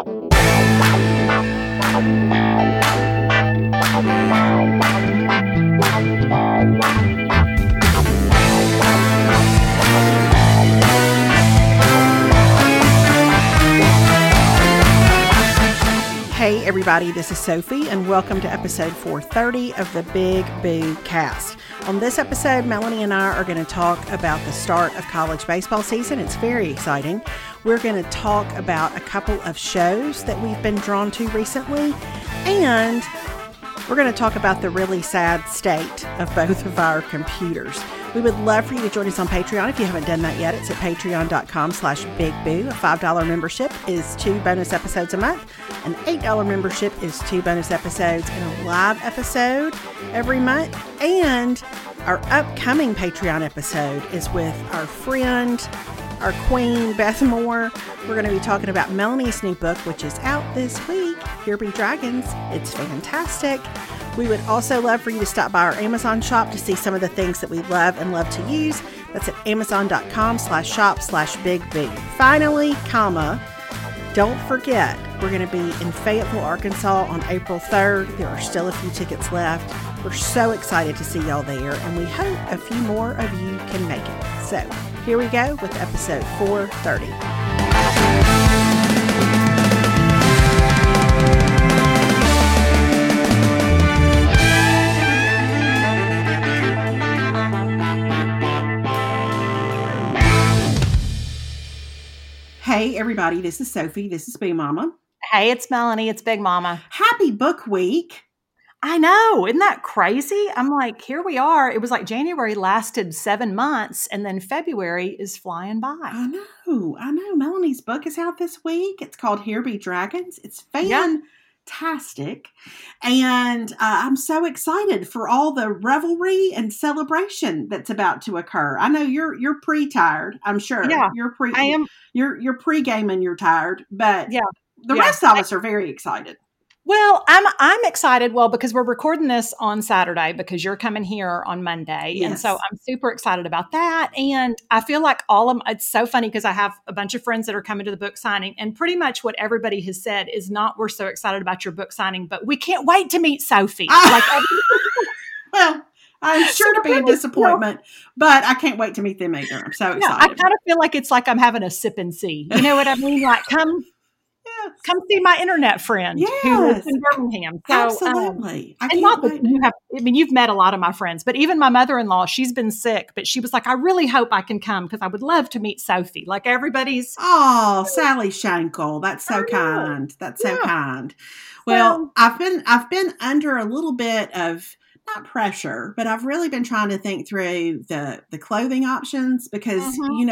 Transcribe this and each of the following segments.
Hey everybody, this is Sophie and welcome to episode 430 of the Big Boo Cast. On this episode, Melanie and I are going to talk about the start of college baseball season. It's very exciting. We're going to talk about a couple of shows that we've been drawn to recently, and we're going to talk about the really sad state of both of our computers. We would love for you to join us on Patreon. If you haven't done that yet, it's at patreon.com/bigboo. A $5 membership is 2 bonus episodes a month. An $8 membership is 2 bonus episodes and a live episode every month. And our upcoming Patreon episode is with our friend, our queen, Beth Moore. We're going to be talking about Melanie's new book, which is out this week, Here Be Dragons. It's fantastic. We would also love for you to stop by our Amazon shop to see some of the things that we love and love to use. That's at amazon.com/shop/bigboo. Finally, don't forget, we're going to be in Fayetteville, Arkansas on April 3rd. There are still a few tickets left. We're so excited to see y'all there, and we hope a few more of you can make it. So here we go with episode 430. Hey everybody, this is Sophie. This is Boo Mama. Hey, it's Melanie. It's Big Mama. Happy book week. I know. Isn't that crazy? I'm like, here we are. It was like January lasted 7 months and then February is flying by. I know. Melanie's book is out this week. It's called Here Be Dragons. It's fantastic. And I'm so excited for all the revelry and celebration that's about to occur. I know you're pre-tired, I'm sure. Yeah, I am. You're pre-gaming, you're tired, but the rest of us are very excited. Well, I'm excited. Well, because we're recording this on Saturday because you're coming here on Monday. Yes. And so I'm super excited about that. And I feel like it's so funny because I have a bunch of friends that are coming to the book signing, and pretty much what everybody has said is not, we're so excited about your book signing, but we can't wait to meet Sophie. Well, I'm sure to be a disappointment, but I can't wait to meet them either. I'm so excited. I kind of feel like it's like I'm having a sip and see. You know what I mean? Like, come see my internet friend who lives in Birmingham. So, absolutely. And not that you've met a lot of my friends, but even my mother-in-law, she's been sick, but she was like, I really hope I can come because I would love to meet Sophie. Like everybody's. Oh, Sally Schenkel. That's so kind. That's so kind. Well, I've been under a little bit of, not pressure, but I've really been trying to think through the clothing options because,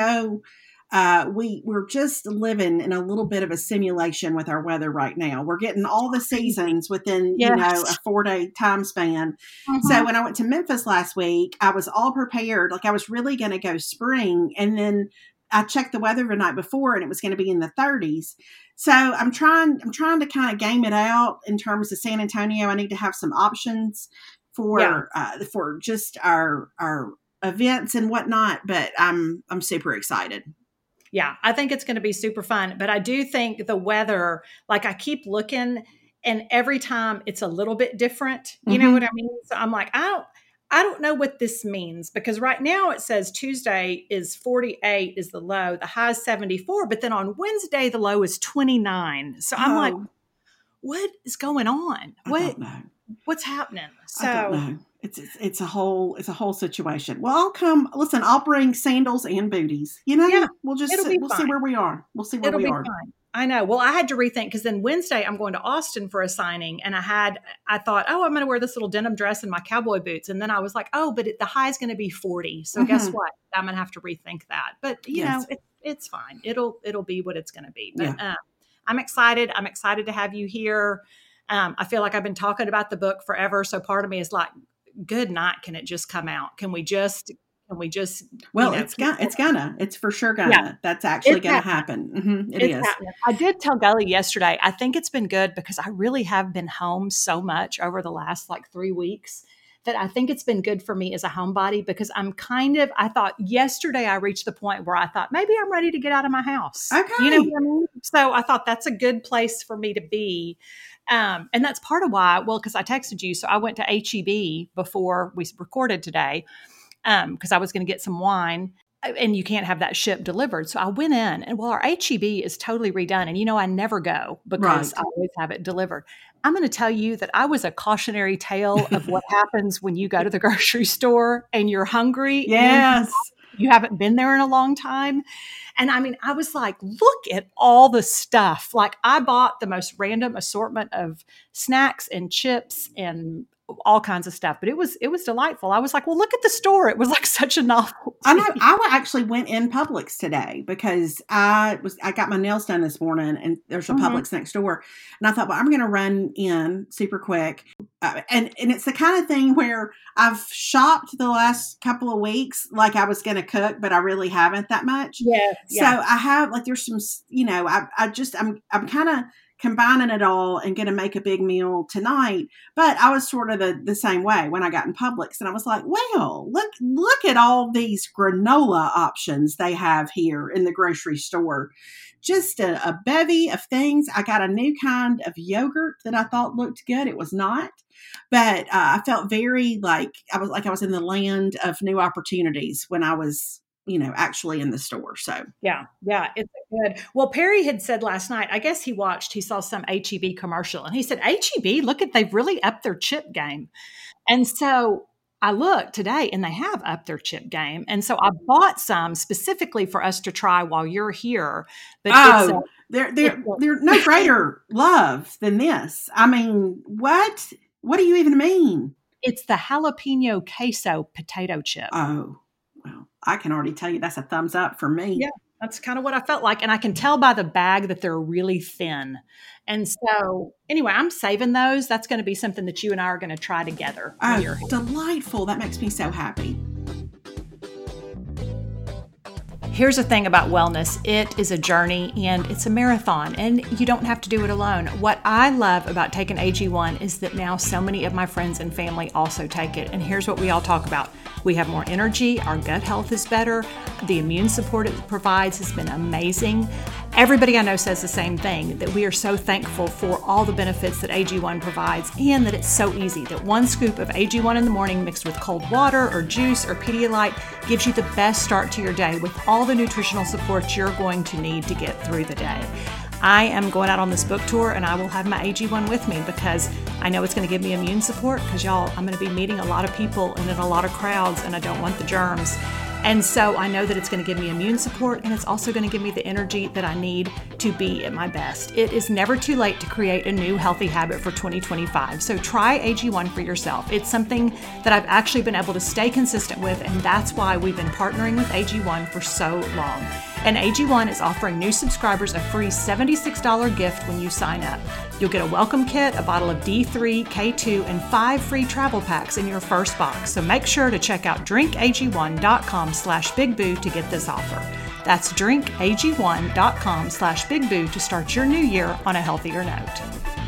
we're just living in a little bit of a simulation with our weather right now. We're getting all the seasons within, a 4-day time span. So when I went to Memphis last week, I was all prepared. Like I was really going to go spring. And then I checked the weather the night before and it was going to be in the 30s. So I'm trying to kind of game it out in terms of San Antonio. I need to have some options for just our events and whatnot, but I'm super excited. Yeah, I think it's going to be super fun. But I do think the weather, like I keep looking and every time it's a little bit different. You know what I mean? So I'm like, I don't know what this means because right now it says Tuesday is 48 is the low. The high is 74. But then on Wednesday, the low is 29. So I'm like, what is going on? I don't know. What's happening? So I don't know. It's a whole situation. Well, I'll bring sandals and booties. We'll see where we are. We'll see where we are. Fine. I know. Well, I had to rethink because then Wednesday I'm going to Austin for a signing and I thought, I'm going to wear this little denim dress and my cowboy boots. And then I was like, but the high is going to be 40. So guess what? I'm going to have to rethink that. But you know, it's fine. It'll be what it's going to be. But I'm excited. I'm excited to have you here. I feel like I've been talking about the book forever. So part of me is like, good night. Can it just come out? Can we just, well, it's for sure gonna, that's actually going to happen. It is. Happening. I did tell Gully yesterday, I think it's been good because I really have been home so much over the last like 3 weeks that I think it's been good for me as a homebody because I thought yesterday I reached the point where I thought maybe I'm ready to get out of my house. Okay. You know what I mean? So I thought that's a good place for me to be. And that's part of why, because I texted you. So I went to HEB before we recorded today because I was going to get some wine. And you can't have that ship delivered. So I went in and our HEB is totally redone. And I never go because I always have it delivered. I'm going to tell you that I was a cautionary tale of what happens when you go to the grocery store and you're hungry. Yes. You haven't been there in a long time. And I mean, I was like, look at all the stuff. Like I bought the most random assortment of snacks and chips and all kinds of stuff, but it was delightful. I was like, well, look at the store. It was like such a novelty. I know. I actually went in Publix today because I got my nails done this morning, and there's a Publix next door, and I thought, well, I'm going to run in super quick, and it's the kind of thing where I've shopped the last couple of weeks like I was going to cook, but I really haven't that much. Yeah. So I have there's some, I'm kind of combining it all and going to make a big meal tonight. But I was sort of the same way when I got in Publix, and I was like, well, look at all these granola options they have here in the grocery store. Just a bevy of things. I got a new kind of yogurt that I thought looked good. It was not, but I felt very like I was in the land of new opportunities when I was actually in the store. So yeah, it's good. Well, Perry had said last night, I guess he saw some HEB commercial, and he said, HEB, they've really upped their chip game. And so I looked today and they have upped their chip game. And so I bought some specifically for us to try while you're here. But they're no greater love than this. I mean, what do you even mean? It's the jalapeno queso potato chip. Oh, well, I can already tell you that's a thumbs up for me. Yeah, that's kind of what I felt like. And I can tell by the bag that they're really thin. And so anyway, I'm saving those. That's going to be something that you and I are going to try together. Oh, delightful. That makes me so happy. Here's the thing about wellness. It is a journey and it's a marathon, and you don't have to do it alone. What I love about taking AG1 is that now so many of my friends and family also take it. And here's what we all talk about. We have more energy, our gut health is better, the immune support it provides has been amazing. Everybody I know says the same thing, that we are so thankful for all the benefits that AG1 provides, and that it's so easy, that one scoop of AG1 in the morning mixed with cold water or juice or Pedialyte gives you the best start to your day with all the nutritional support you're going to need to get through the day. I am going out on this book tour, and I will have my AG1 with me because I know it's going to give me immune support, because y'all, I'm going to be meeting a lot of people and in a lot of crowds, and I don't want the germs. And so I know that it's going to give me immune support, and it's also going to give me the energy that I need to be at my best. It is never too late to create a new healthy habit for 2025. So try AG1 for yourself. It's something that I've actually been able to stay consistent with, and that's why we've been partnering with AG1 for so long. And AG1 is offering new subscribers a free $76 gift when you sign up. You'll get a welcome kit, a bottle of D3, K2, and 5 free travel packs in your first box. So make sure to check out drinkag1.com/bigboo to get this offer. That's drinkag1.com/bigboo to start your new year on a healthier note.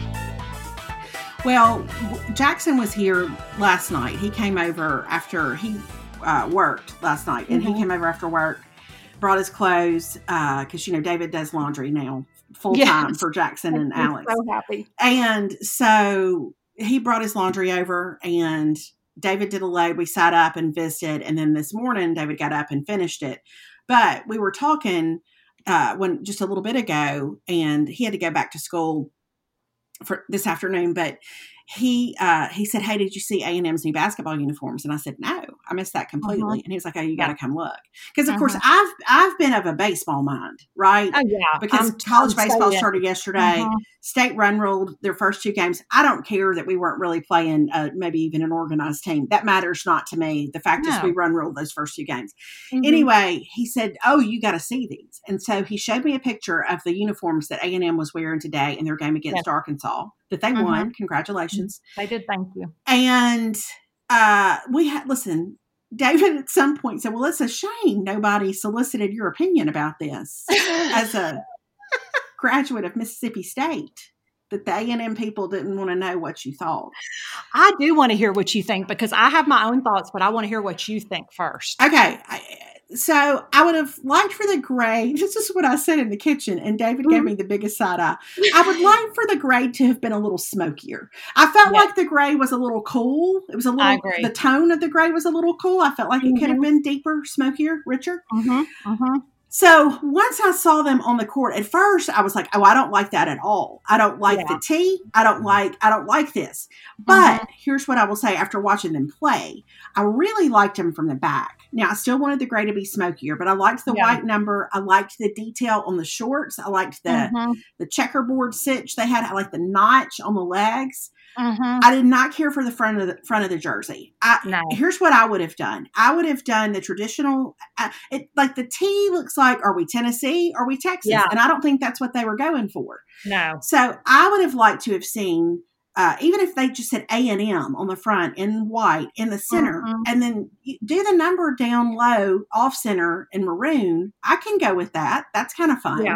Well, Jackson was here last night. He came over after he worked last night, and he came over after work, brought his clothes, because, David does laundry now full time for Jackson and Alex. So happy. And so he brought his laundry over, and David did a load. We sat up and visited. And then this morning, David got up and finished it. But we were talking just a little bit ago, and he had to go back to school for this afternoon, but he said, hey, did you see A&M's new basketball uniforms? And I said, no, I missed that completely. And he was like, oh, you got to come look. Because, of course, I've been of a baseball mind, right? Oh, yeah. Because college baseball started yesterday. State run ruled their first 2 games. I don't care that we weren't really playing maybe even an organized team. That matters not to me. The fact is we run ruled those first 2 games. Anyway, he said, oh, you got to see these. And so he showed me a picture of the uniforms that A&M was wearing today in their game against Arkansas, that they won. Congratulations. They did. Thank you. And listen, David at some point said, well, it's a shame nobody solicited your opinion about this as a graduate of Mississippi State. that the A&M people didn't want to know what you thought. I do want to hear what you think because I have my own thoughts, but I want to hear what you think first. Okay. So I would have liked for the gray. This is what I said in the kitchen, and David gave me the biggest side eye. I would like for the gray to have been a little smokier. I felt like the gray was a little cool. It was a little. The tone of the gray was a little cool. I felt like it could have been deeper, smokier, richer. So once I saw them on the court, at first I was like, "Oh, I don't like that at all. I don't like the tee. I don't like this." But here's what I will say: after watching them play, I really liked them from the back. Now I still wanted the gray to be smokier, but I liked the white number. I liked the detail on the shorts. I liked the checkerboard stitch they had. I liked the notch on the legs. I did not care for the front of the jersey. Here's what I would have done. I would have done the traditional, like the T looks like, are we Tennessee? Are we Texas? Yeah. And I don't think that's what they were going for. No. So I would have liked to have seen, even if they just said A&M on the front in white in the center, and then do the number down low off center in maroon. I can go with that. That's kind of fun. Yeah.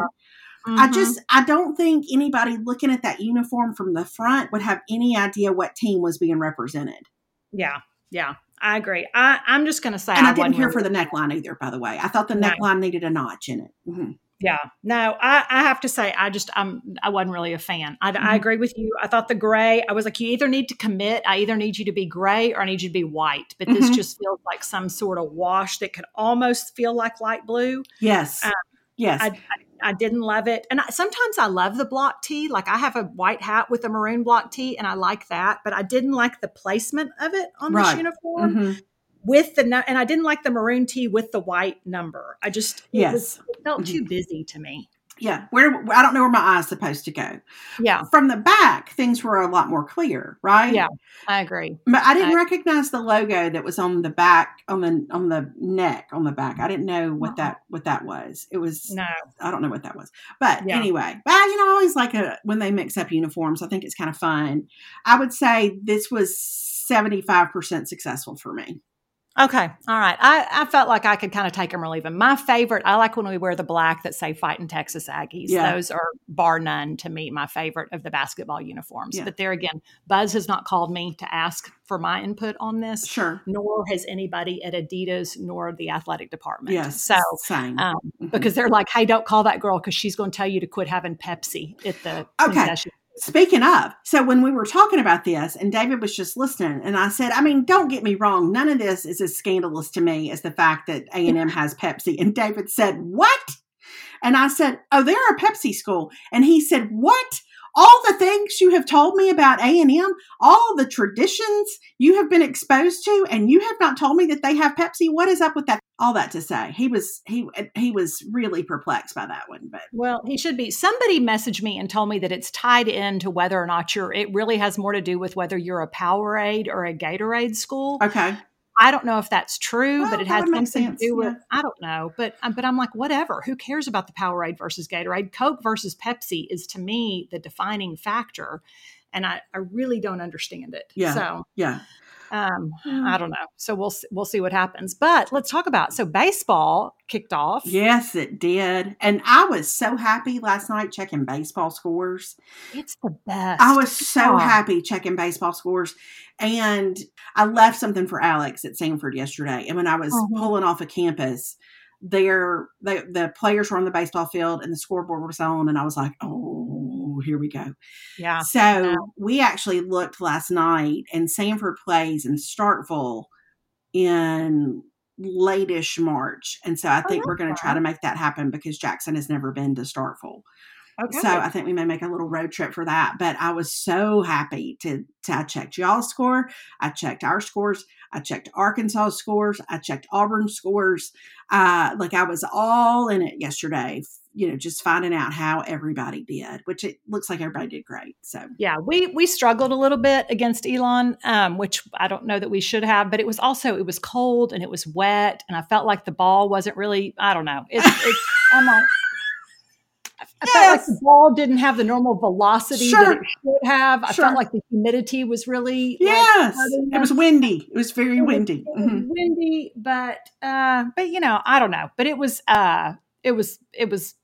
I don't think anybody looking at that uniform from the front would have any idea what team was being represented. Yeah. Yeah. I agree. I'm just going to say, and I didn't care for the neckline either, by the way. I thought the neckline needed a notch in it. Yeah. No, I have to say, I wasn't really a fan. I agree with you. I thought the gray, I was like, you either need to commit. I either need you to be gray or I need you to be white. But this just feels like some sort of wash that could almost feel like light blue. Yes. Yes. I didn't love it. And sometimes I love the block tee. Like I have a white hat with a maroon block tee and I like that, but I didn't like the placement of it on this uniform with and I didn't like the maroon tee with the white number. I just, it felt too busy to me. Yeah. I don't know where my eye's supposed to go. Yeah. From the back, things were a lot more clear, right? Yeah, I agree. But I didn't recognize the logo that was on the back, on the neck, on the back. I didn't know what that was. It was, I don't know what that was. But anyway, I always like when they mix up uniforms. I think it's kind of fun. I would say this was 75% successful for me. Okay. All right. I felt like I could kind of take them or leave them. My favorite, I like when we wear the black that say Fighting Texas Aggies. Yeah. Those are bar none to me, my favorite of the basketball uniforms. Yeah. But there again, Buzz has not called me to ask for my input on this. Sure. Nor has anybody at Adidas nor the athletic department. Yes. So, same. Because they're like, hey, don't call that girl because she's going to tell you to quit having Pepsi at the concession. Speaking of, so when we were talking about this and David was just listening and I said, I mean, don't get me wrong. None of this is as scandalous to me as the fact that A&M has Pepsi. And David said, what? And I said, oh, they're a Pepsi school. And he said, what? All the things you have told me about A&M, all the traditions you have been exposed to, and you have not told me that they have Pepsi. What is up with that? All that to say, he was really perplexed by that one. But well, he should be. Somebody messaged me and told me that it's tied into whether or not it really has more to do with whether you're a Powerade or a Gatorade school. Okay. I don't know if that's true, but it has something to do with, I don't know, but I'm like, whatever, who cares about the Powerade versus Gatorade? Coke versus Pepsi is to me the defining factor. And I really don't understand it. Yeah. So, I don't know. So we'll see what happens, but let's talk about, so baseball kicked off. Yes, it did. And I was so happy last night checking baseball scores. It's the best. I was so happy checking baseball scores. And I left something for Alex at Sanford yesterday. And when I was pulling off a campus, the players were on the baseball field and the scoreboard was on. And I was like, oh, here we go. Yeah. So we actually looked last night and Sanford plays in Starkville in late-ish March. And so I think we're going to try to make that happen because Jackson has never been to Starkville. Okay. So I think we may make a little road trip for that. But I was so happy I checked y'all's score. I checked our scores. I checked Arkansas scores. I checked Auburn scores. I was all in it yesterday, just finding out how everybody did, which it looks like everybody did great. So yeah, we struggled a little bit against Elon, which I don't know that we should have, but it was cold and it was wet and I felt like the ball wasn't really, I don't know. I'm like, I felt like the ball didn't have the normal velocity that it should have. I felt like the humidity was really it was windy. It was very windy. It was windy, but I don't know. But it was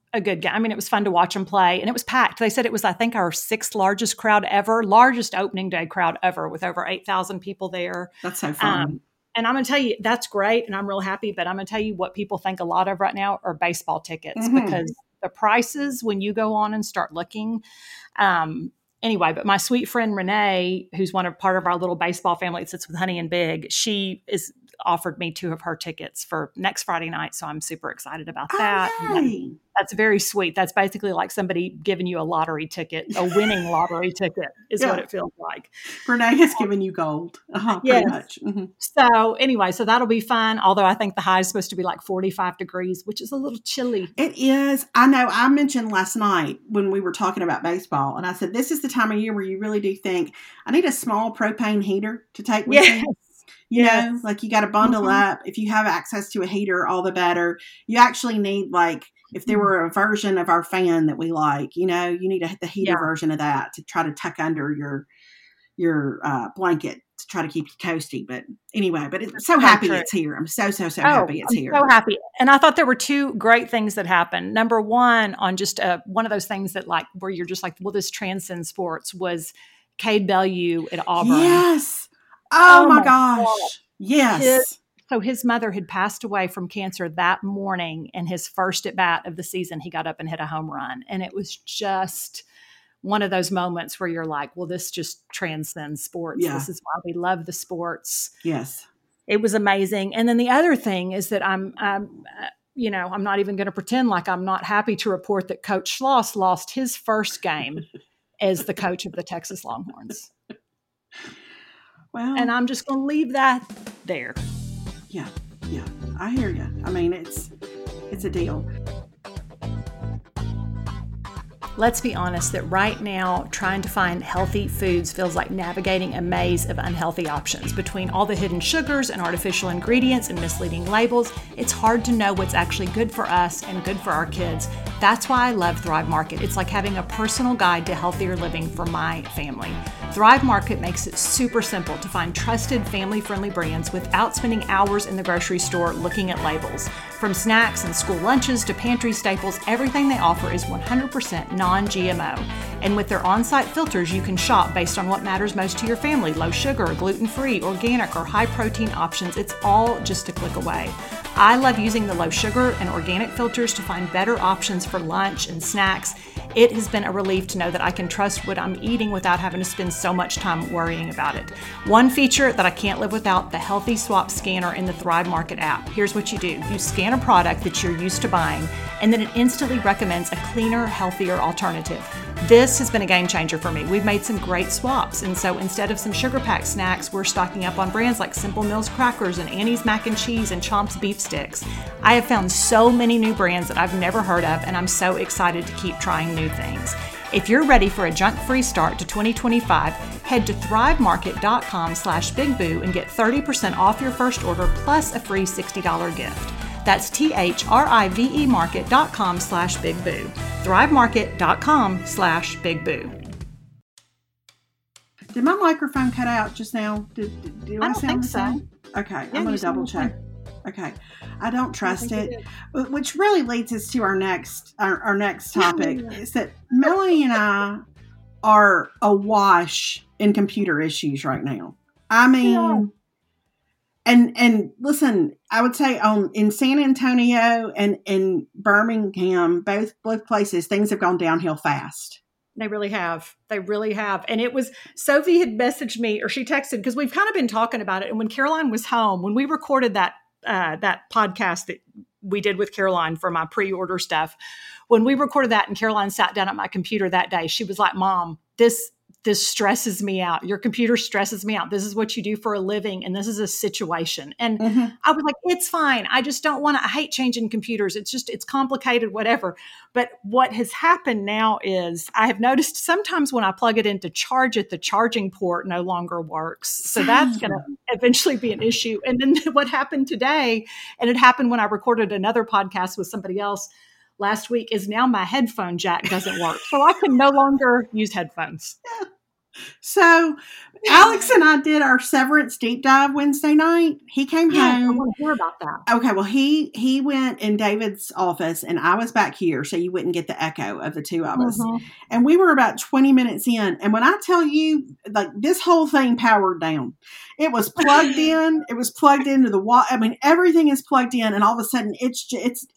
a good game. I mean, it was fun to watch them play, and it was packed. They said it was, I think, our 6th largest crowd ever, largest opening day crowd ever, with over 8,000 people there. That's so fun. And I'm going to tell you, that's great, and I'm real happy. But I'm going to tell you what people think a lot of right now are baseball tickets, because the prices, when you go on and start looking, anyway, but my sweet friend Renee, who's part of our little baseball family that sits with Honey and Big, she is offered me 2 of her tickets for next Friday night. So I'm super excited about that. Oh, that's very sweet. That's basically like somebody giving you a lottery ticket, a winning lottery ticket is what it feels like. Renee has given you gold. Pretty much. Mm-hmm. So anyway, so that'll be fun. Although I think the high is supposed to be like 45 degrees, which is a little chilly. It is. I know. I mentioned last night when we were talking about baseball, and I said, this is the time of year where you really do think, I need a small propane heater to take with me. You know, like you got to bundle up. If you have access to a heater, all the better. You actually need, like, if there were a version of our fan that we like, you know, you need the heater version of that to try to tuck under your blanket to try to keep you coasty. But anyway, but it's so happy it's here. I'm so happy it's here. So happy. And I thought there were 2 great things that happened. Number one, on just one of those things that, like, where you're just like, well, this transcends sports, was Cade Bellew at Auburn. Yes. Oh my gosh. God. Yes. His mother had passed away from cancer that morning, and his first at bat of the season, he got up and hit a home run. And it was just one of those moments where you're like, well, this just transcends sports. Yeah. This is why we love the sports. Yes. It was amazing. And then the other thing is that I'm not even going to pretend like I'm not happy to report that Coach Schloss lost his first game as the coach of the Texas Longhorns. Well, and I'm just going to leave that there. Yeah. I hear you. I mean, it's a deal. Let's be honest that right now, trying to find healthy foods feels like navigating a maze of unhealthy options. Between all the hidden sugars and artificial ingredients and misleading labels, it's hard to know what's actually good for us and good for our kids. That's why I love Thrive Market. It's like having a personal guide to healthier living for my family. Thrive Market makes it super simple to find trusted, family-friendly brands without spending hours in the grocery store looking at labels. From snacks and school lunches to pantry staples, everything they offer is 100% non-GMO. And with their on-site filters, you can shop based on what matters most to your family: low sugar, gluten-free, organic, or high-protein options. It's all just a click away. I love using the low sugar and organic filters to find better options for lunch and snacks. It has been a relief to know that I can trust what I'm eating without having to spend so much time worrying about it. One feature that I can't live without: the Healthy Swap scanner in the Thrive Market app. Here's what you do. You scan a product that you're used to buying, and then it instantly recommends a cleaner, healthier alternative. This has been a game changer for me. We've made some great swaps, and so instead of some sugar-packed snacks, we're stocking up on brands like Simple Mills crackers and Annie's mac and cheese and Chomp's beef sticks. I have found so many new brands that I've never heard of, and I'm so excited to keep trying new things. If you're ready for a junk-free start to 2025, head to thrivemarket.com/bigboo and get 30% off your first order plus a free $60 gift. That's THRIVE market.com/bigboo. thrivemarket.com/bigboo. Did my microphone cut out just now? Do I don't think so. Okay, I'm going to double check. Okay, I don't trust it. Which really leads us to our next topic is that Melanie and I are awash in computer issues right now. I mean, and listen, I would say in San Antonio and in Birmingham, both places, things have gone downhill fast. They really have. And it was, Sophie had messaged me, or she texted, because we've kind of been talking about it. And when Caroline was home, when we recorded that podcast that we did with Caroline for my pre-order stuff, when we recorded that and Caroline sat down at my computer that day, she was like, Mom, this stresses me out. Your computer stresses me out. This is what you do for a living, and this is a situation. And I was like, it's fine. I just don't want to, I hate changing computers. It's complicated, whatever. But what has happened now is I have noticed sometimes when I plug it in to charge it, the charging port no longer works. So that's going to eventually be an issue. And then what happened today, and it happened when I recorded another podcast with somebody else last week, is now my headphone jack doesn't work. So I can no longer use headphones. So Alex and I did our Severance deep dive Wednesday night. He came I home. want to hear about that. Okay, well, he went in David's office, and I was back here, so you wouldn't get the echo of the two of us. And we were about 20 minutes in, and when I tell you, like, this whole thing powered down. It was plugged in. It was plugged into the wall. I mean, everything is plugged in, and all of a sudden, it's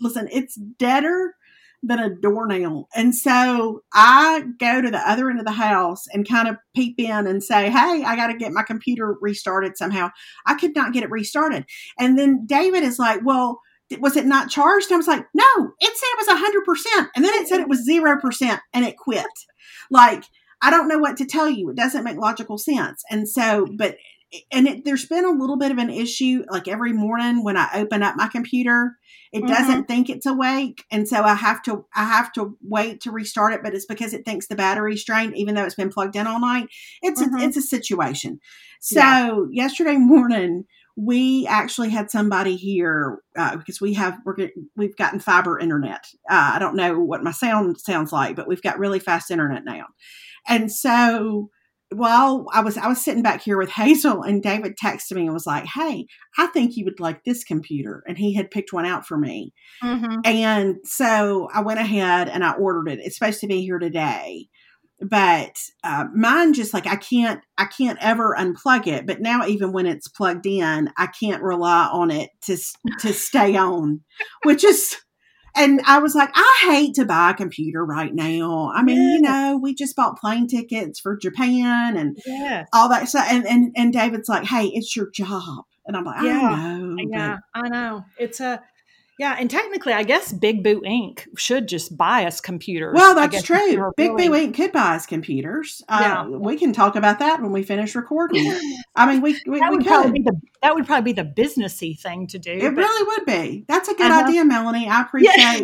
deader than a doornail. And so I go to the other end of the house and kind of peep in and say, hey, I got to get my computer restarted somehow. I could not get it restarted. And then David is like, well, was it not charged? And I was like, no, it said it was 100%. And then it said it was 0% and it quit. Like, I don't know what to tell you. It doesn't make logical sense. And so, there's been a little bit of an issue. Like every morning when I open up my computer, it doesn't think it's awake. And so I have to wait to restart it, but it's because it thinks the battery's drained, even though it's been plugged in all night. It's a situation. So yesterday morning, we actually had somebody here because we've gotten fiber internet. I don't know what my sound sounds like, but we've got really fast internet now. And so while I was sitting back here with Hazel, and David texted me and was like, hey, I think you would like this computer. And he had picked one out for me. And so I went ahead and I ordered it. It's supposed to be here today. But mine just like I can't ever unplug it. But now even when it's plugged in, I can't rely on it to stay on, which is. And I was like, I hate to buy a computer right now. I mean, we just bought plane tickets for Japan and all that stuff. And David's like, hey, it's your job. And I'm like, I know. Yeah, I know. It's and technically, I guess Big Boo Inc. should just buy us computers. Well, that's true. Big Boo Inc. could buy us computers. We can talk about that when we finish recording. I mean, we could. That would probably be the businessy thing to do. It really would be. That's a good idea, Melanie. I appreciate.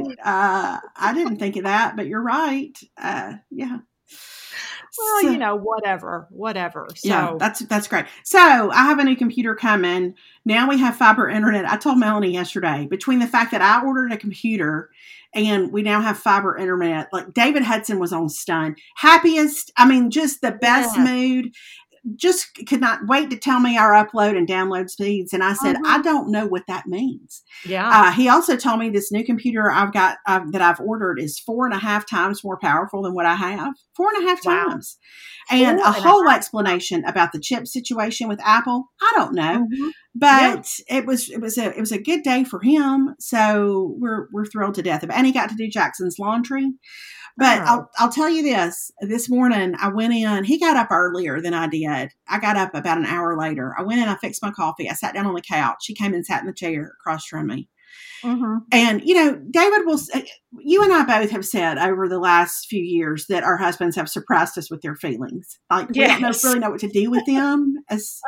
I didn't think of that, but you're right. Yeah. Well, so, whatever. So. Yeah, that's great. So I have a new computer coming. Now we have fiber internet. I told Melanie yesterday, between the fact that I ordered a computer and we now have fiber internet, like David Hudson was on stun. Happiest, I mean, just the best mood. Just could not wait to tell me our upload and download speeds. And I said, I don't know what that means. Yeah. He also told me this new computer I've got that I've ordered is 4.5 times more powerful than what I have. 4.5 times. And a whole explanation about the chip situation with Apple. I don't know, but it was a good day for him. So we're thrilled to death. And he got to do Jackson's laundry. But I'll tell you this morning I went in, he got up earlier than I did. I got up about an hour later. I went in, I fixed my coffee. I sat down on the couch. She came and sat in the chair across from me. And, David you and I both have said over the last few years that our husbands have surprised us with their feelings. Like we don't really know what to do with them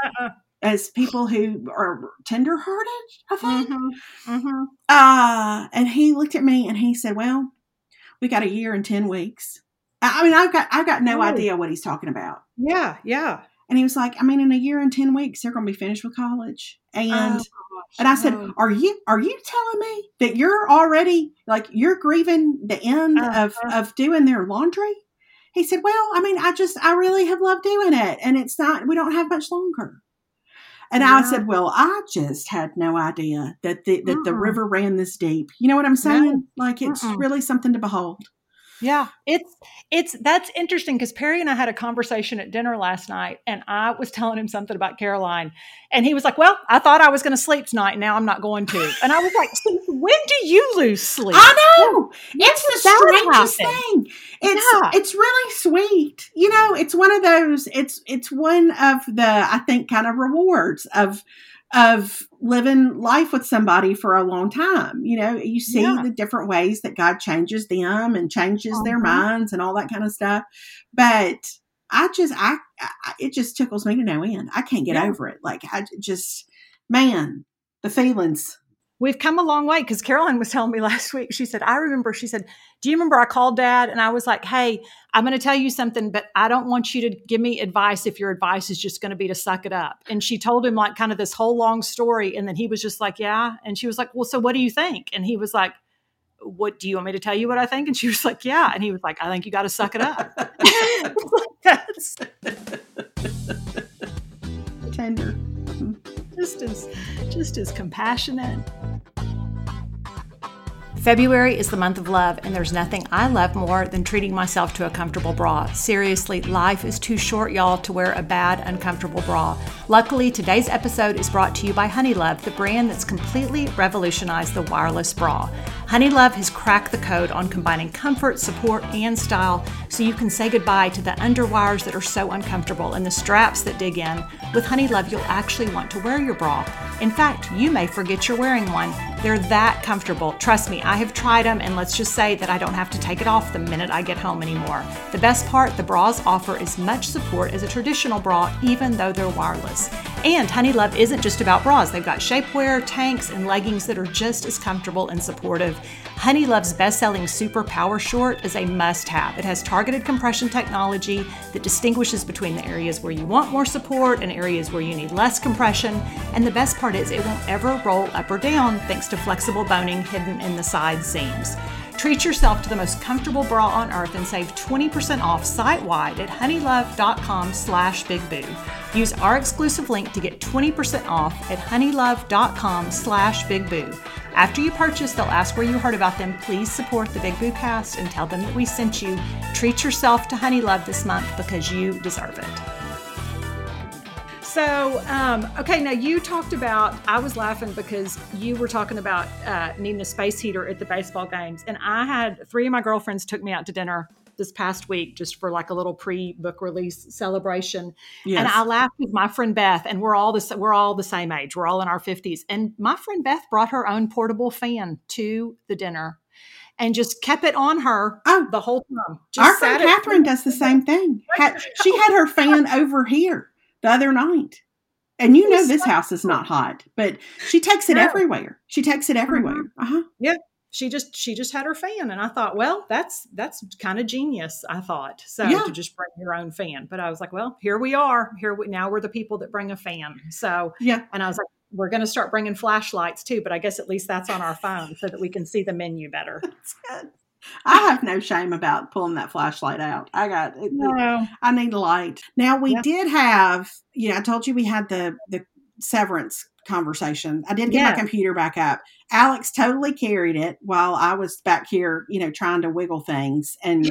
as people who are tenderhearted, I think. And he looked at me and he said, well, we got a year and 10 weeks. I mean, I've got no idea what he's talking about. Yeah. And he was like, I mean, in a year and 10 weeks, they're going to be finished with college. And I said, are you telling me that you're already like, you're grieving the end of doing their laundry? He said, well, I mean, I really have loved doing it. And we don't have much longer. And I said, well, I just had no idea that the river ran this deep. You know what I'm saying? No. Like it's really something to behold. Yeah, that's interesting because Perry and I had a conversation at dinner last night and I was telling him something about Caroline and he was like, well, I thought I was going to sleep tonight. And now I'm not going to. And I was like, when do you lose sleep? I know. It's the strangest thing. It's really sweet. It's one of those, it's one of the, I think, kind of rewards of living life with somebody for a long time. You see the different ways that God changes them and changes their minds and all that kind of stuff. But it just tickles me to no end. I can't get over it. Like the feelings. We've come a long way because Caroline was telling me last week, she said, do you remember I called Dad? And I was like, hey, I'm going to tell you something, but I don't want you to give me advice if your advice is just going to be to suck it up. And she told him like kind of this whole long story. And then he was just like, yeah. And she was like, well, so what do you think? And he was like, what do you want me to tell you what I think? And she was like, yeah. And he was like, I think you got to suck it up. tender. Just as compassionate. February is the month of love, and there's nothing I love more than treating myself to a comfortable bra. Seriously, life is too short, y'all, to wear a bad, uncomfortable bra. Luckily, today's episode is brought to you by Honeylove, the brand that's completely revolutionized the wireless bra. Honeylove has cracked the code on combining comfort, support, and style so you can say goodbye to the underwires that are so uncomfortable and the straps that dig in. With Honeylove, you'll actually want to wear your bra. In fact, you may forget you're wearing one. They're that comfortable. Trust me, I have tried them, and let's just say that I don't have to take it off the minute I get home anymore. The best part, the bras offer as much support as a traditional bra, even though they're wireless. And Honeylove isn't just about bras. They've got shapewear, tanks, and leggings that are just as comfortable and supportive. Honeylove's best-selling Super Power Short is a must-have. It has targeted compression technology that distinguishes between the areas where you want more support and areas where you need less compression. And the best part is it won't ever roll up or down thanks to flexible boning hidden in the side seams. Treat yourself to the most comfortable bra on earth and save 20% off site-wide at honeylove.com/bigboo. Use our exclusive link to get 20% off at honeylove.com/bigboo. After you purchase, they'll ask where you heard about them. Please support the Big Boo Cast and tell them that we sent you. Treat yourself to Honeylove this month because you deserve it. So, okay, now you talked about, I was laughing because you were talking about needing a space heater at the baseball games. And I had 3 of my girlfriends took me out to dinner this past week just for like a little pre-book release celebration. Yes. And I laughed with my friend Beth, and we're all the same age. We're all in our 50s. And my friend Beth brought her own portable fan to the dinner and just kept it on her the whole time. Our friend Catherine does the same thing. She had her fan over here the other night. And you know this house is not hot, but she takes it everywhere. She takes it everywhere. Uh-huh. Yeah. She just had her fan, and I thought, well, that's kind of genius. I thought to just bring your own fan, but I was like, well, here we are. Now we're the people that bring a fan. So and I was like, we're going to start bringing flashlights too, but I guess at least that's on our phone so that we can see the menu better. That's good. I have no shame about pulling that flashlight out. I need a light. Now we did have, I told you we had the severance conversation. I did get my computer back up. Alex totally carried it while I was back here, trying to wiggle things and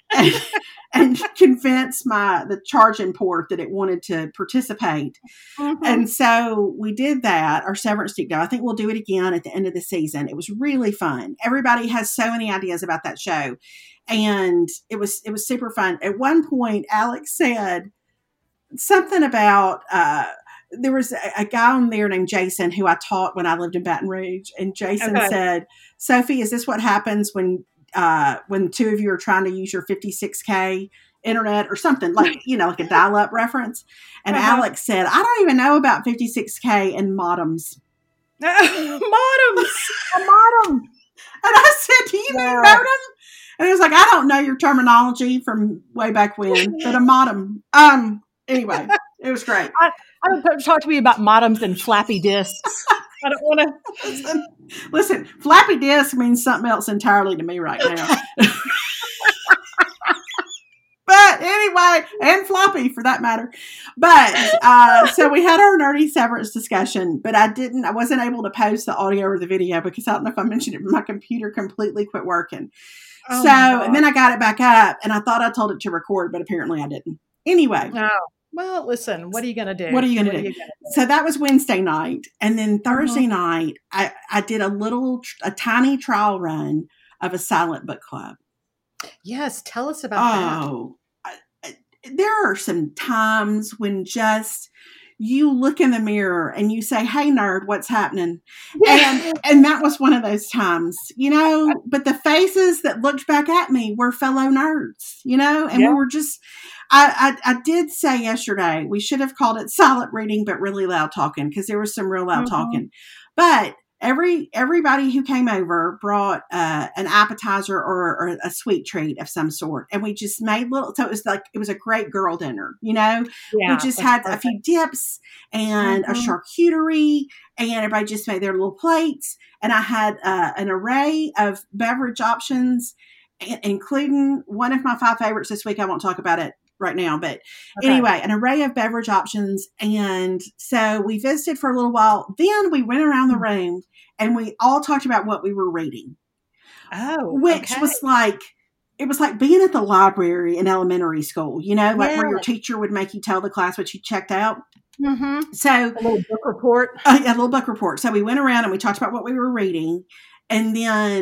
convince the charging port that it wanted to participate. Mm-hmm. And so we did that, our severance deep dive. I think we'll do it again at the end of the season. It was really fun. Everybody has so many ideas about that show. And it was super fun. At one point, Alex said something about, there was a guy on there named Jason who I taught when I lived in Baton Rouge. And Jason said, Sophie, is this what happens when 2 of you are trying to use your 56K internet or something like, like a dial-up reference? And Alex said, I don't even know about 56K and modems. Modems! A modem! And I said, do you mean modem? And he was like, I don't know your terminology from way back when, but a modem. Anyway, it was great. I don't talk to me about modems and flappy disks. I don't want to listen. Flappy disk means something else entirely to me right now. But anyway, and floppy for that matter. But so we had our nerdy severance discussion, but I wasn't able to post the audio or the video because I don't know if I mentioned it, but my computer completely quit working. Oh, and then I got it back up, and I thought I told it to record, but apparently I didn't. Anyway. Oh. Well, listen, what are you going to do? What are you going to do? So that was Wednesday night. And then Thursday night, I did a tiny trial run of a silent book club. Yes. Tell us about that. There are some times when just you look in the mirror and you say, hey, nerd, what's happening? And that was one of those times, but the faces that looked back at me were fellow nerds, and we were just, I did say yesterday, we should have called it silent reading, but really loud talking, because there was some real loud talking. But everybody who came over brought an appetizer or a sweet treat of some sort. And we just made so it was a great girl dinner, we just had a few dips and a charcuterie, and everybody just made their little plates. And I had an array of beverage options, including one of my 5 favorites this week. I won't talk about it right now. But Okay. anyway, an array of beverage options. And so we visited for a little while. Then we went around the room and we all talked about what we were reading. Oh, which okay. was like, it was like being at the library in elementary school, like where your Yes. teacher would make you tell the class what you checked out. Mm-hmm. So A little book report. a little book report. So we went around and we talked about what we were reading. And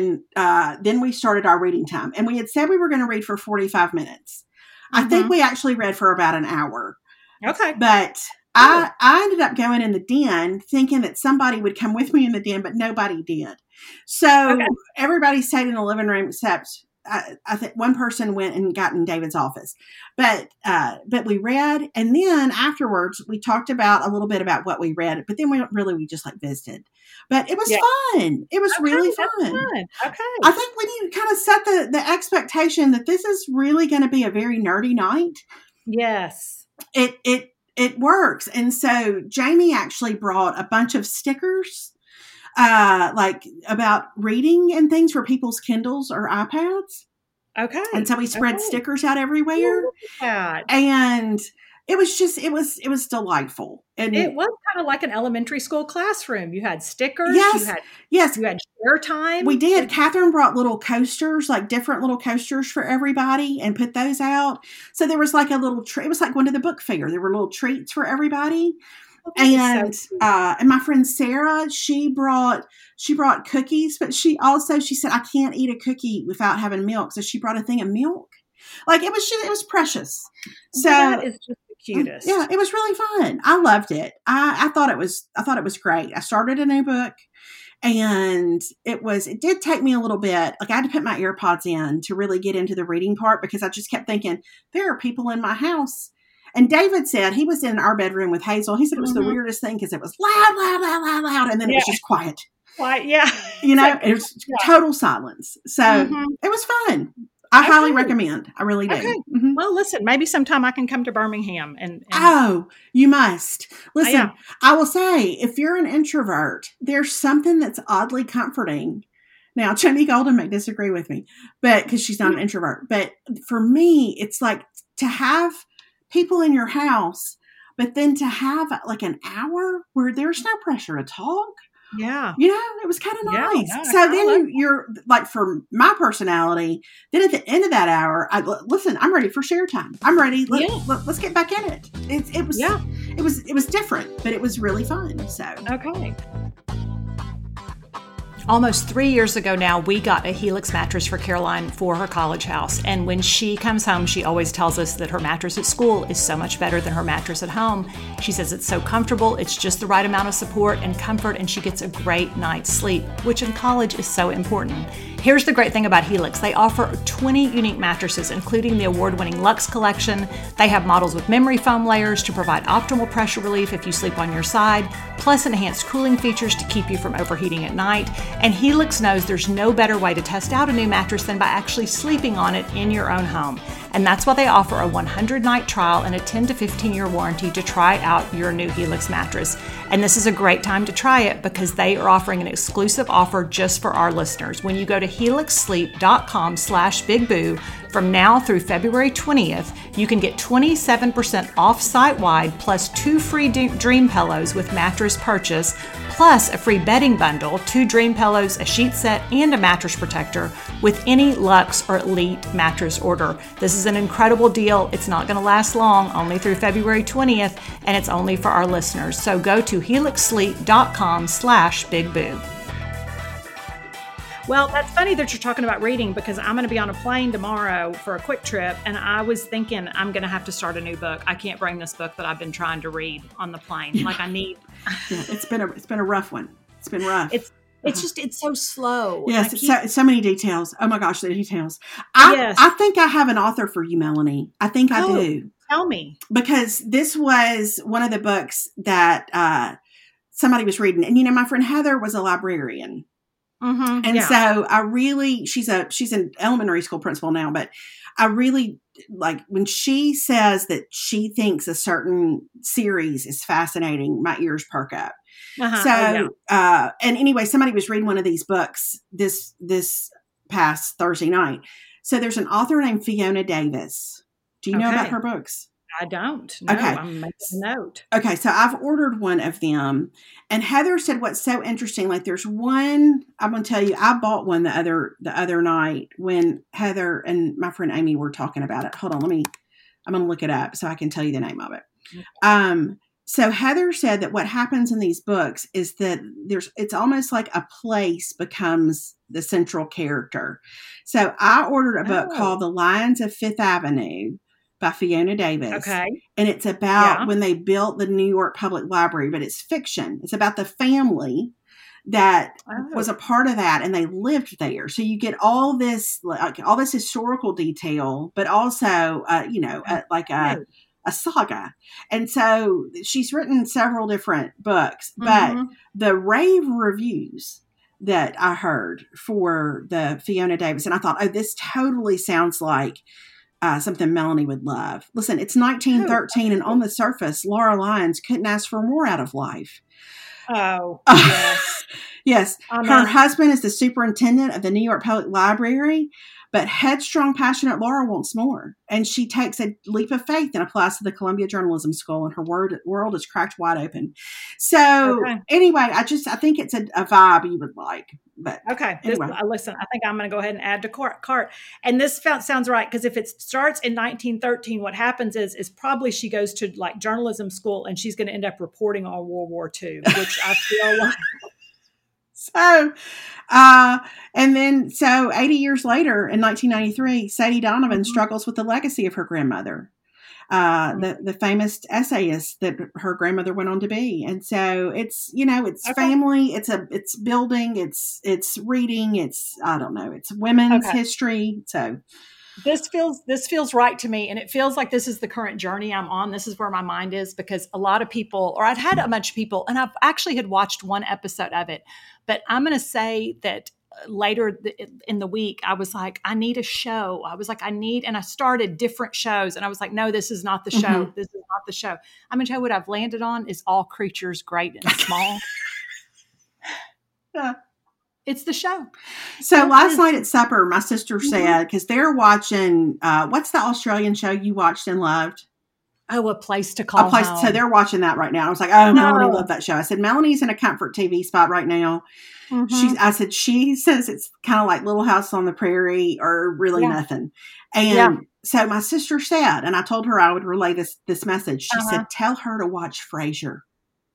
then we started our reading time. And we had said we were going to read for 45 minutes. I think we actually read for about an hour. Okay. But I ended up going in the den thinking that somebody would come with me in the den, but nobody did. So everybody stayed in the living room except I think one person went and got in David's office. But we read, and then afterwards we talked about a little bit about what we read, but then we just like visited. But it was fun. It was really fun. Okay. I think we need to kind of set the expectation that this is really going to be a very nerdy night. Yes. It works. And so Jamie actually brought a bunch of stickers, like about reading and things for people's Kindles or iPads. Okay. And so we spread stickers out everywhere. Yeah. And it was delightful. And it was kind of like an elementary school classroom. You had stickers. Yes. You had share time. We did. Catherine brought little coasters, like different little coasters for everybody, and put those out. So there was like a little it was like going to the book fair. There were little treats for everybody. And my friend Sarah, she brought cookies, but she said I can't eat a cookie without having milk. So she brought a thing of milk. Like it was precious. So that is just the cutest. Yeah, it was really fun. I loved it. I thought it was great. I started a new book. And it did take me a little bit. Like I had to put my AirPods in to really get into the reading part because I just kept thinking, there are people in my house. And David said he was in our bedroom with Hazel. He said it was the weirdest thing because it was loud, loud, loud, loud, loud. And then it was just quiet. Quiet, yeah. It was total silence. So it was fun. I highly recommend. I really do. Okay. Mm-hmm. Well, listen, maybe sometime I can come to Birmingham and Oh, you must. Listen, I will say, if you're an introvert, there's something that's oddly comforting. Now, Jamie Golden may disagree with me, but because she's not an introvert. But for me, it's like to have people in your house, but then to have like an hour where there's no pressure to talk. Yeah. It was kind of nice. So then you're like, for my personality, then at the end of that hour, listen, I'm ready for share time. I'm ready. Let's get back in it. It was different, but it was really fun. So, okay. Almost 3 years ago now, we got a Helix mattress for Caroline for her college house. And when she comes home, she always tells us that her mattress at school is so much better than her mattress at home. She says it's so comfortable, it's just the right amount of support and comfort, and she gets a great night's sleep, which in college is so important. Here's the great thing about Helix. They offer 20 unique mattresses, including the award-winning Luxe collection. They have models with memory foam layers to provide optimal pressure relief if you sleep on your side, plus enhanced cooling features to keep you from overheating at night. And Helix knows there's no better way to test out a new mattress than by actually sleeping on it in your own home. And that's why they offer a 100-night trial and a 10 to 15-year warranty to try out your new Helix mattress. And this is a great time to try it because they are offering an exclusive offer just for our listeners. When you go to helixsleep.com/bigboo, from now through February 20th, you can get 27% off site-wide plus 2 free dream pillows with mattress purchase, plus a free bedding bundle, 2 dream pillows, a sheet set, and a mattress protector with any Luxe or Elite mattress order. This is an incredible deal. It's not going to last long, only through February 20th, and it's only for our listeners. So go to helixsleep.com/bigboo. Well, that's funny that you're talking about reading because I'm going to be on a plane tomorrow for a quick trip, and I was thinking I'm going to have to start a new book. I can't bring this book that I've been trying to read on the plane. Yeah. Like I need. It's been a rough one. It's been rough. It's so slow. Yes, so many details. Oh my gosh, the details. I think I have an author for you, Melanie. I think I do. Tell me. Because this was one of the books that somebody was reading, and my friend Heather was a librarian. Mm-hmm. And so she's an elementary school principal now, but I really like when she says that she thinks a certain series is fascinating, my ears perk up. And anyway, somebody was reading one of these books this past Thursday night. So there's an author named Fiona Davis, Do you know about her books? I don't. No, okay. I'm making a note. Okay, so I've ordered one of them. And Heather said what's so interesting, like there's one, I'm going to tell you, I bought one the other night when Heather and my friend Amy were talking about it. Hold on, I'm going to look it up so I can tell you the name of it. Okay. So Heather said that what happens in these books is that it's almost like a place becomes the central character. So I ordered a book called The Lions of Fifth Avenue by Fiona Davis. Okay. And it's about when they built the New York Public Library, but it's fiction. It's about the family that was a part of that, and they lived there. So you get all this historical detail, but also, a saga. And so she's written several different books, but the rave reviews that I heard for the Fiona Davis, and I thought, this totally sounds like something Melanie would love. Listen, it's 1913, and on the surface, Laura Lyons couldn't ask for more out of life. Oh, yes. Yes. Her husband is the superintendent of the New York Public Library, but headstrong, passionate Laura wants more. And she takes a leap of faith and applies to the Columbia Journalism School, and her world is cracked wide open. So anyway, I think it's a vibe you would like. But anyway. Listen, I think I'm going to go ahead and add to cart. And this sounds right, because if it starts in 1913, what happens is probably she goes to like journalism school, and she's going to end up reporting on World War II, which I feel like. So, and then 80 years later in 1993, Sadie Donovan struggles with the legacy of her grandmother, the famous essayist that her grandmother went on to be. And so it's family, it's building, it's reading, it's women's history. So this feels right to me. And it feels like this is the current journey I'm on. This is where my mind is, because a lot of people, or I'd had a bunch of people, and I've actually had watched one episode of it, but I'm going to say that later in the week, I was like, I need a show. I was like, and I started different shows, and I was like, no, this is not the show. This is not the show. I'm going to tell you what I've landed on is All Creatures Great and Small. Yeah. It's the show. So last night at supper, my sister said, because they're watching, what's the Australian show you watched and loved? Oh, A Place to Call Home. So they're watching that right now. I was like, Melanie loved that show. I said, Melanie's in a comfort TV spot right now. She says it's kind of like Little House on the Prairie or really nothing. And so my sister said, and I told her I would relay this message. She said, tell her to watch Frasier.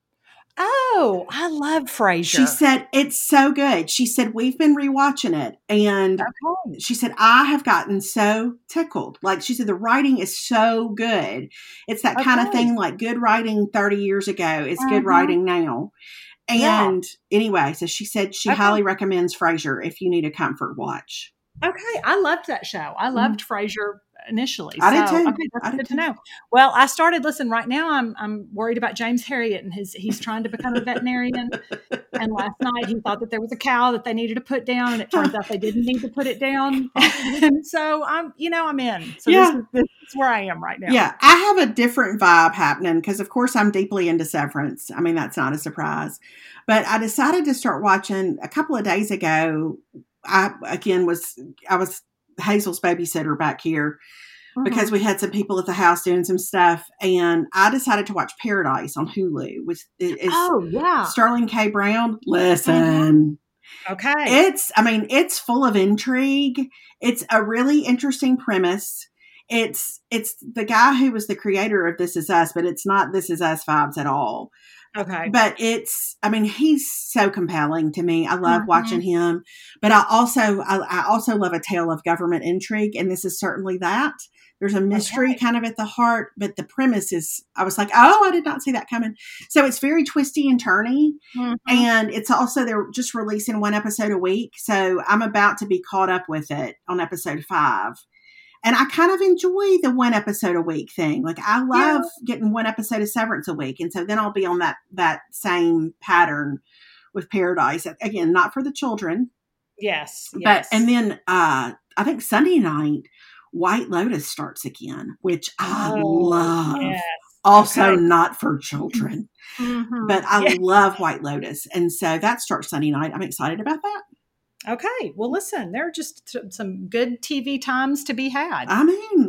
Oh, I love Frasier. She said, it's so good. She said, we've been rewatching it. And she said, I have gotten so tickled. Like she said, the writing is so good. It's that kind of thing, like good writing 30 years ago is good writing now. And anyway, so she said she highly recommends Frasier if you need a comfort watch. Okay. I loved that show. I loved Frasier initially. I did too. Okay, that's good to know. Well, I started, listen, right now I'm worried about James Herriot, and he's trying to become a veterinarian. And last night he thought that there was a cow that they needed to put down, and it turns out they didn't need to put it down. And so I'm in. So this is where I am right now. Yeah. I have a different vibe happening because of course I'm deeply into Severance. I mean, that's not a surprise, but I decided to start watching a couple of days ago. I was Hazel's babysitter back here because we had some people at the house doing some stuff, and I decided to watch Paradise on Hulu, which is Sterling K. Brown. Listen. Okay. It's full of intrigue. It's a really interesting premise. It's the guy who was the creator of This Is Us, but it's not This Is Us vibes at all. Okay. But he's so compelling to me. I love watching him, but I also love a tale of government intrigue. And this is certainly that. There's a mystery kind of at the heart, but the premise is, I was like, I did not see that coming. So it's very twisty and turny. And it's also, they're just releasing one episode a week. So I'm about to be caught up with it on episode 5. And I kind of enjoy the one episode a week thing. Like I love getting one episode of Severance a week. And so then I'll be on that same pattern with Paradise. Again, not for the children. Yes. And then I think Sunday night, White Lotus starts again, which I love. Yes. Also not for children. But I love White Lotus. And so that starts Sunday night. I'm excited about that. Okay. Well, listen, there are just some good TV times to be had. I mean,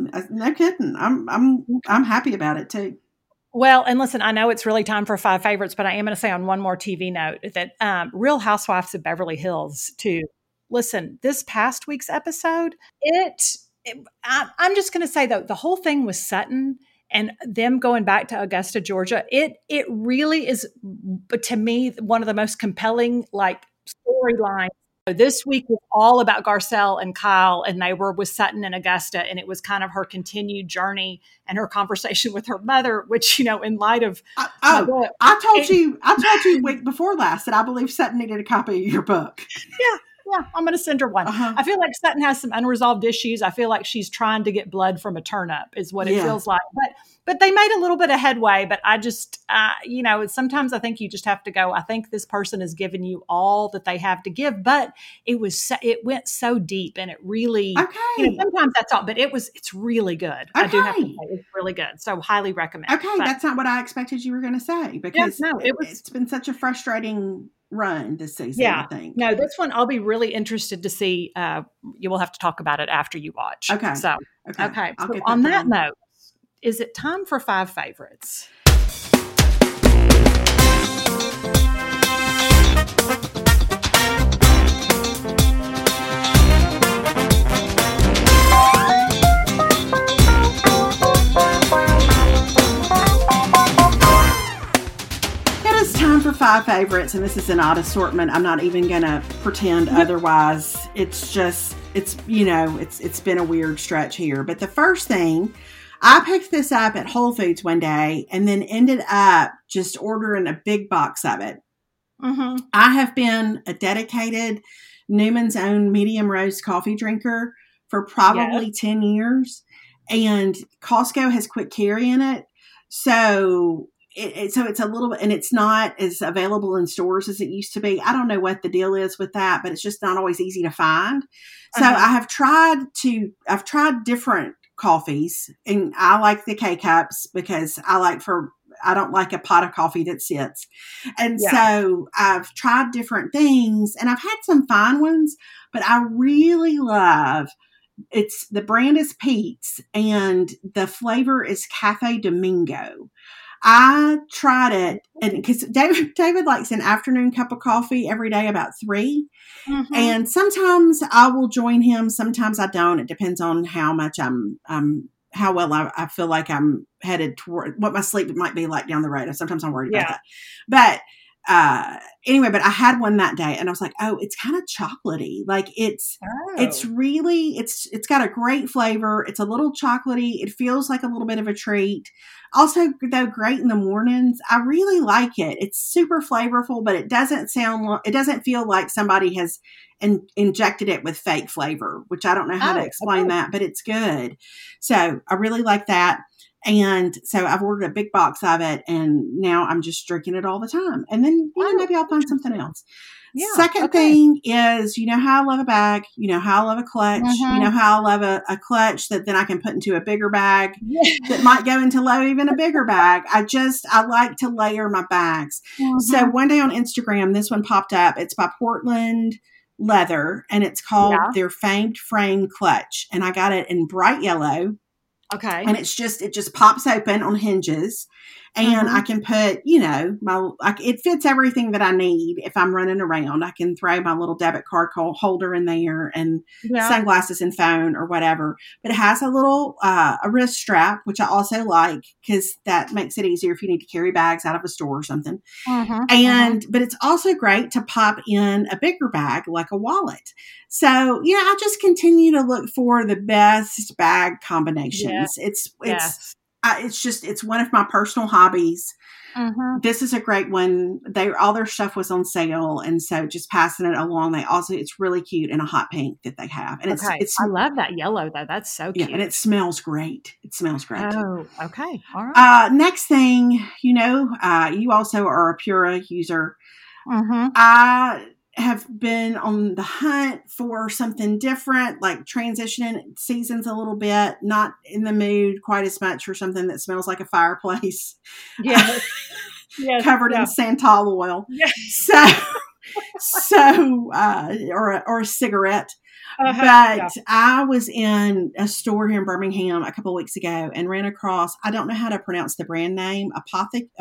kidding. No kidding. I'm happy about it too. Well, and listen, I know it's really time for 5 favorites, but I am going to say on one more TV note that Real Housewives of Beverly Hills too. Listen, this past week's episode, I'm just going to say though, the whole thing with Sutton and them going back to Augusta, Georgia, it really is, to me, one of the most compelling like storylines. This week was all about Garcelle and Kyle, and they were with Sutton and Augusta, and it was kind of her continued journey and her conversation with her mother, which, in light of I told you week before last that I believe Sutton needed a copy of your book. Yeah, I'm going to send her one. I feel like Sutton has some unresolved issues. I feel like she's trying to get blood from a turnip is what it feels like. But they made a little bit of headway. But I just, sometimes I think you just have to go, I think this person has given you all that they have to give. But it went so deep, and it really, sometimes that's all. But it's really good. Okay. I do have to say, it's really good. So highly recommend. Okay, that's not what I expected you were going to say, because it's been such a frustrating run this season, I think. No, this one I'll be really interested to see. You will have to talk about it after you watch. Okay. So, okay. So on that note, is it time for 5 favorites? Time for 5 favorites, and this is an odd assortment. I'm not even gonna pretend otherwise. It's been a weird stretch here. But the first thing, I picked this up at Whole Foods one day and then ended up just ordering a big box of it. Mm-hmm. I have been a dedicated Newman's Own medium roast coffee drinker for probably 10 years, and Costco has quit carrying it. So it's a little bit, and it's not as available in stores as it used to be. I don't know what the deal is with that, but it's just not always easy to find. So I've tried different coffees, and I like the K-Cups because I don't like a pot of coffee that sits. And so I've tried different things, and I've had some fine ones, but I really love, the brand is Peet's, and the flavor is Cafe Domingo. I tried it, and because David likes an afternoon cup of coffee every day about 3, and sometimes I will join him, sometimes I don't. It depends on how much how well I feel like I'm headed toward, what my sleep might be like down the road. Sometimes I'm worried about that. But anyway, but I had one that day, and I was like, oh, it's kind of chocolatey. Like it's really, it's got a great flavor. It's a little chocolatey. It feels like a little bit of a treat. Also, though, great in the mornings. I really like it. It's super flavorful, but it doesn't feel like somebody has injected it with fake flavor, which I don't know how to explain that, but it's good. So I really like that. And so I've ordered a big box of it, and now I'm just drinking it all the time. And then, maybe I'll find something else. Yeah, Second thing is, how I love a bag, how I love a clutch, how I love a clutch that then I can put into a bigger bag that might go into even a bigger bag. I like to layer my bags. So one day on Instagram, this one popped up. It's by Portland Leather, and it's called their Famed Frame Clutch. And I got it in bright yellow. Okay. And it just pops open on hinges, and I can put, it fits everything that I need. If I'm running around, I can throw my little debit card holder in there, and sunglasses and phone or whatever. But it has a little, a wrist strap, which I also like, because that makes it easier if you need to carry bags out of a store or something. But it's also great to pop in a bigger bag, like a wallet. So, I just continue to look for the best bag combinations. It's one of my personal hobbies. This is a great one. All their stuff was on sale, and so just passing it along. It's really cute in a hot pink that they have, and I love that yellow though. That's so cute, and it smells great. Oh, okay, all right. Next thing, you also are a Pura user. I have been on the hunt for something different, like transitioning seasons a little bit, not in the mood quite as much for something that smells like a fireplace. Yes. Covered in santal oil. Yes. So So, or a cigarette. But I was in a store here in Birmingham a couple of weeks ago and ran across, I don't know how to pronounce the brand name, Apotheke,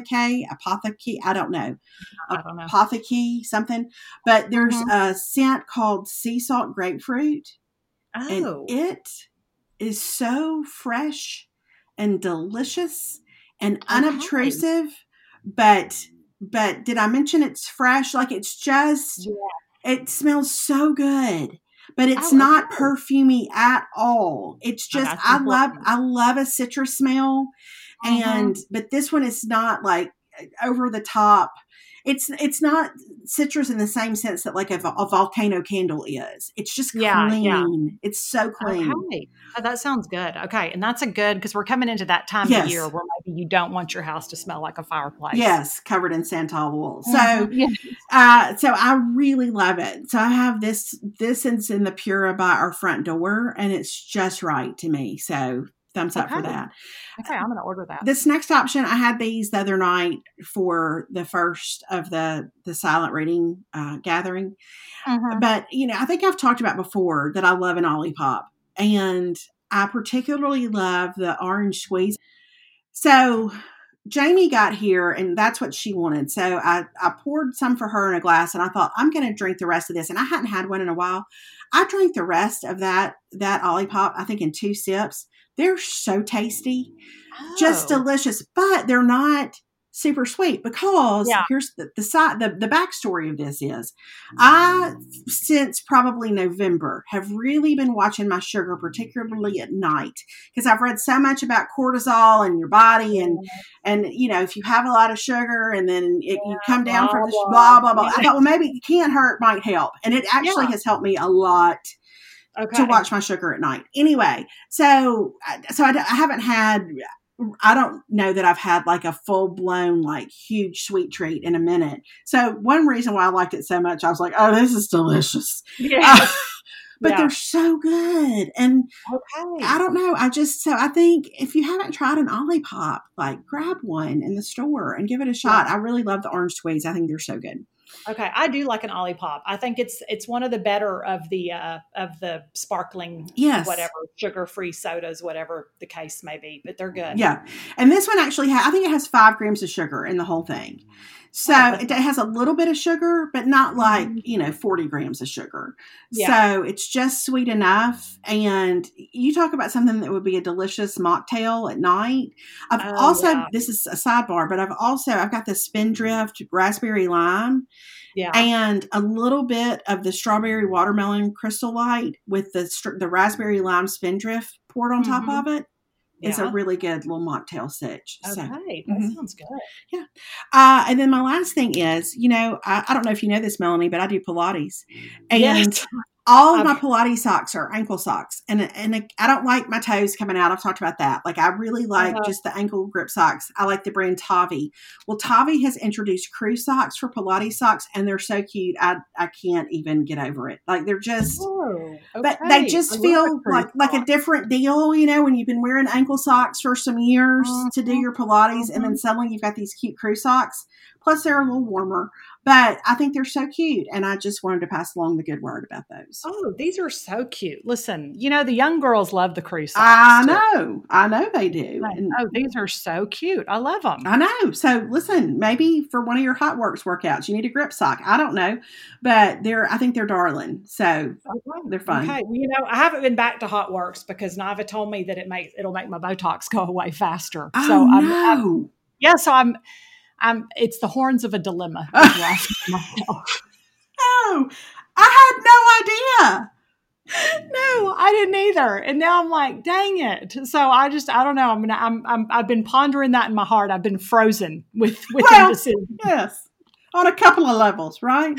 I don't know. Apotheke something. But there's a scent called sea salt grapefruit. And it is so fresh and delicious and unobtrusive. But did I mention it's fresh? Like it's just, it smells so good. But it's not perfumey at all. It's just I love a citrus smell, but this one is not like over the top. It's not citrus in the same sense that like a volcano candle is. It's just clean. Yeah. It's so clean. Okay. Oh, that sounds good. Okay. And that's a good, because we're coming into that time of year where maybe you don't want your house to smell like a fireplace. Yes. Covered in santal wool. So, so I really love it. So I have this is in the Pura by our front door and it's just right to me. So thumbs up for that. Okay, I'm going to order that. This next option, I had these the other night for the first of the silent reading gathering. But, I think I've talked about before that I love an Olipop. And I particularly love the orange squeeze. So Jamie got here and that's what she wanted. So I poured some for her in a glass and I thought, I'm going to drink the rest of this. And I hadn't had one in a while. I drank the rest of that Olipop, I think in 2 sips. They're so tasty, just delicious, but they're not super sweet because here's the backstory of this is I, since probably November, have really been watching my sugar, particularly at night, because I've read so much about cortisol in your body and if you have a lot of sugar and then you come down from the blah, blah, blah. I thought, well, maybe it can't hurt, might help. And it actually has helped me a lot. To watch my sugar at night. Anyway, so I haven't had, I don't know that I've had like a full blown, like huge sweet treat in a minute. So one reason why I liked it so much, I was like, oh, this is delicious. But they're so good. And I don't know. I think if you haven't tried an Olipop, like grab one in the store and give it a shot. I really love the orange squeeze. I think they're so good. Okay, I do like an Olipop. I think it's one of the better of the sparkling, whatever, sugar-free sodas, whatever the case may be. But they're good. Yeah, and this one actually I think it has 5 grams of sugar in the whole thing. So it has a little bit of sugar, but not like 40 grams of sugar. Yeah. So it's just sweet enough. And you talk about something that would be a delicious mocktail at night. This is a sidebar, but I've got the Spindrift raspberry lime. Yeah. And a little bit of the strawberry watermelon Crystal Light with the raspberry lime Spindrift poured on top of it. It's a really good little mocktail sitch. Okay, that sounds good. Yeah. And then my last thing is, I don't know if you know this, Melanie, but I do Pilates. And all of my Pilates socks are ankle socks. And I don't like my toes coming out. I've talked about that. Like I really like just the ankle grip socks. I like the brand Tavi. Well, Tavi has introduced crew socks for Pilates socks and they're so cute. I can't even get over it. Like they're just, but they just feel like a different deal, when you've been wearing ankle socks for some years to do your Pilates and then suddenly you've got these cute crew socks. Plus they're a little warmer, but I think they're so cute. And I just wanted to pass along the good word about those. Oh, these are so cute. Listen, the young girls love the crew socks. I know they do. These are so cute. I love them. I know. So listen, maybe for one of your Hot Works workouts, you need a grip sock. I don't know, but I think they're darling. So they're fun. Okay. Well, I haven't been back to Hot Works because Nava told me that it'll make my Botox go away faster. Oh, so no. So it's the horns of a dilemma. Oh, I had no idea. No, I didn't either. And now I'm like, dang it. So I don't know. I've been pondering that in my heart. I've been frozen with indecision. Yes. On a couple of levels, right?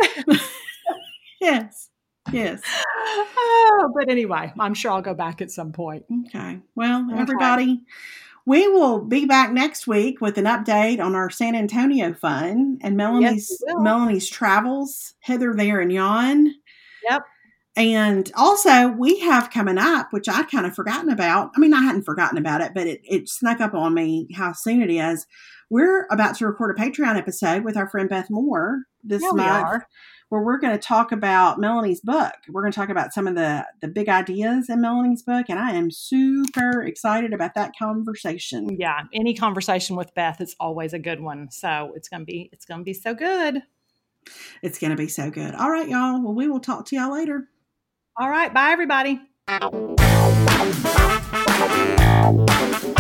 Yes. Oh, but anyway, I'm sure I'll go back at some point. Okay. Well, everybody, we will be back next week with an update on our San Antonio fun and Melanie's travels hither, there, and yon. Yep. And also, we have coming up, which I'd kind of forgotten about. I mean, I hadn't forgotten about it, but it snuck up on me how soon it is. We're about to record a Patreon episode with our friend Beth Moore this month, where we're going to talk about Melanie's book. We're going to talk about some of the big ideas in Melanie's book, and I am super excited about that conversation. Yeah, any conversation with Beth is always a good one. So it's gonna be so good. It's going to be so good. All right, y'all. Well, we will talk to y'all later. All right. Bye, everybody.